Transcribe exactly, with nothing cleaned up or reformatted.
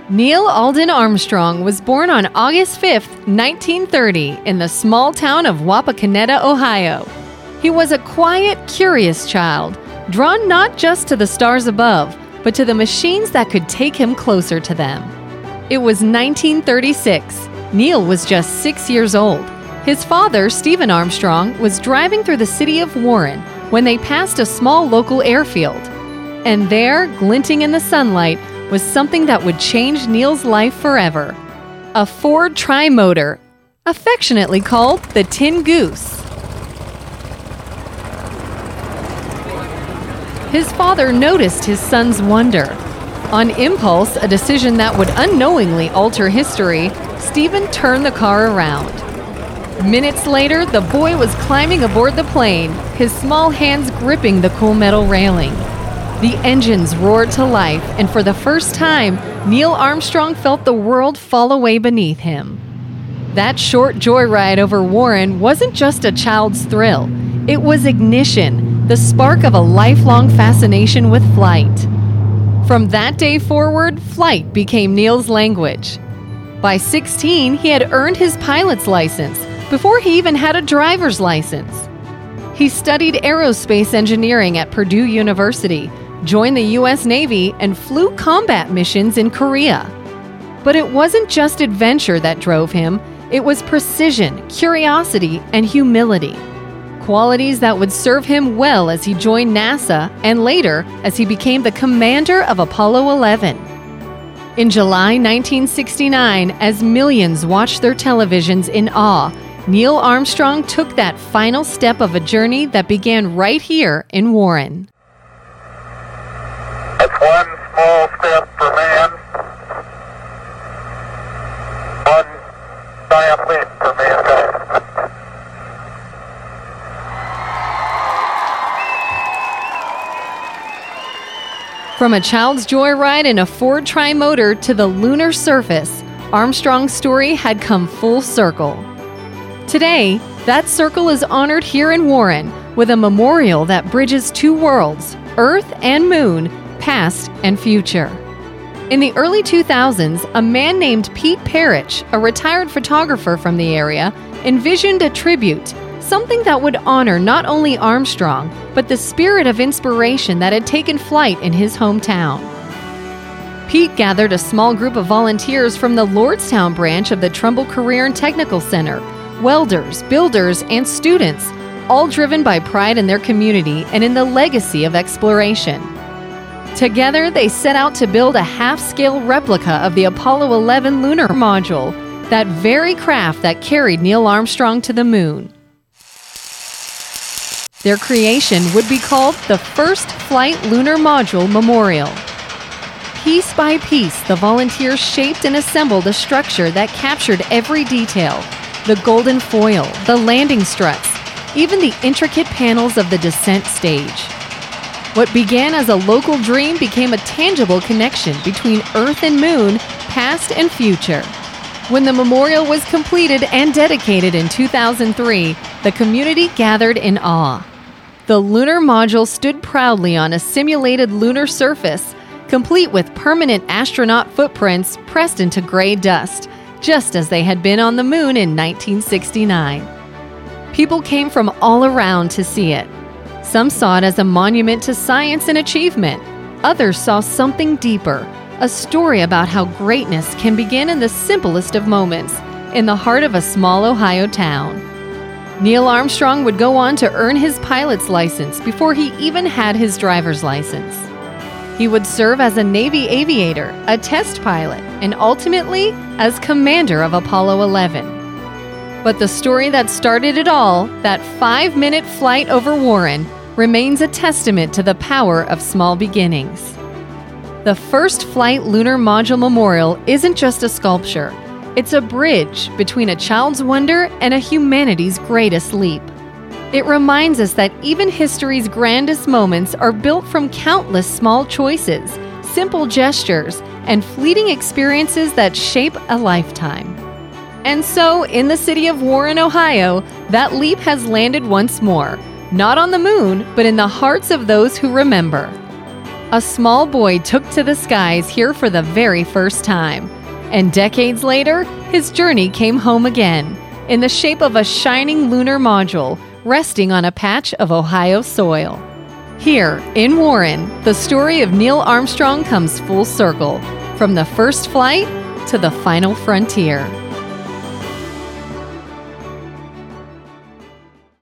Neil Alden Armstrong was born on August fifth, nineteen thirty, in the small town of Wapakoneta, Ohio. He was a quiet, curious child, drawn not just to the stars above, but to the machines that could take him closer to them. It was nineteen thirty-six. Neil was just six years old. His father, Stephen Armstrong, was driving through the city of Warren when they passed a small local airfield. And there, glinting in the sunlight, was something that would change Neil's life forever. A Ford Tri-Motor, affectionately called the Tin Goose. His father noticed his son's wonder. On impulse, a decision that would unknowingly alter history, Stephen turned the car around. Minutes later, the boy was climbing aboard the plane, his small hands gripping the cool metal railing. The engines roared to life, and for the first time, Neil Armstrong felt the world fall away beneath him. That short joyride over Warren wasn't just a child's thrill. It was ignition, the spark of a lifelong fascination with flight. From that day forward, flight became Neil's language. By sixteen, he had earned his pilot's license before he even had a driver's license. He studied aerospace engineering at Purdue University, joined the U S Navy, and flew combat missions in Korea. But it wasn't just adventure that drove him, it was precision, curiosity, and humility. Qualities that would serve him well as he joined NASA and later as he became the commander of Apollo eleven. In July nineteen sixty-nine, as millions watched their televisions in awe, Neil Armstrong took that final step of a journey that began right here in Warren. That's one small step for man, one giant leap for mankind. From a child's joyride in a Ford Tri-Motor to the lunar surface, Armstrong's story had come full circle. Today, that circle is honored here in Warren with a memorial that bridges two worlds, Earth and Moon, past and future. In the early two thousands, a man named Pete Parrish, a retired photographer from the area, envisioned a tribute, something that would honor not only Armstrong, but the spirit of inspiration that had taken flight in his hometown. Pete gathered a small group of volunteers from the Lordstown branch of the Trumbull Career and Technical Center, welders, builders, and students, all driven by pride in their community and in the legacy of exploration. Together, they set out to build a half-scale replica of the Apollo eleven lunar module, that very craft that carried Neil Armstrong to the moon. Their creation would be called the First Flight Lunar Module Memorial. Piece by piece, the volunteers shaped and assembled a structure that captured every detail: the golden foil, the landing struts, even the intricate panels of the descent stage. What began as a local dream became a tangible connection between Earth and Moon, past and future. When the memorial was completed and dedicated in two thousand three, the community gathered in awe. The lunar module stood proudly on a simulated lunar surface, complete with permanent astronaut footprints pressed into gray dust, just as they had been on the moon in nineteen sixty-nine. People came from all around to see it. Some saw it as a monument to science and achievement. Others saw something deeper, a story about how greatness can begin in the simplest of moments, in the heart of a small Ohio town. Neil Armstrong would go on to earn his pilot's license before he even had his driver's license. He would serve as a Navy aviator, a test pilot, and ultimately as commander of Apollo eleven. But the story that started it all, that five-minute flight over Warren, remains a testament to the power of small beginnings. The First Flight Lunar Module Memorial isn't just a sculpture. It's a bridge between a child's wonder and a humanity's greatest leap. It reminds us that even history's grandest moments are built from countless small choices, simple gestures, and fleeting experiences that shape a lifetime. And so, in the city of Warren, Ohio, that leap has landed once more, not on the moon, but in the hearts of those who remember. A small boy took to the skies here for the very first time. And decades later, his journey came home again, in the shape of a shining lunar module resting on a patch of Ohio soil. Here, in Warren, the story of Neil Armstrong comes full circle, from the first flight to the final frontier.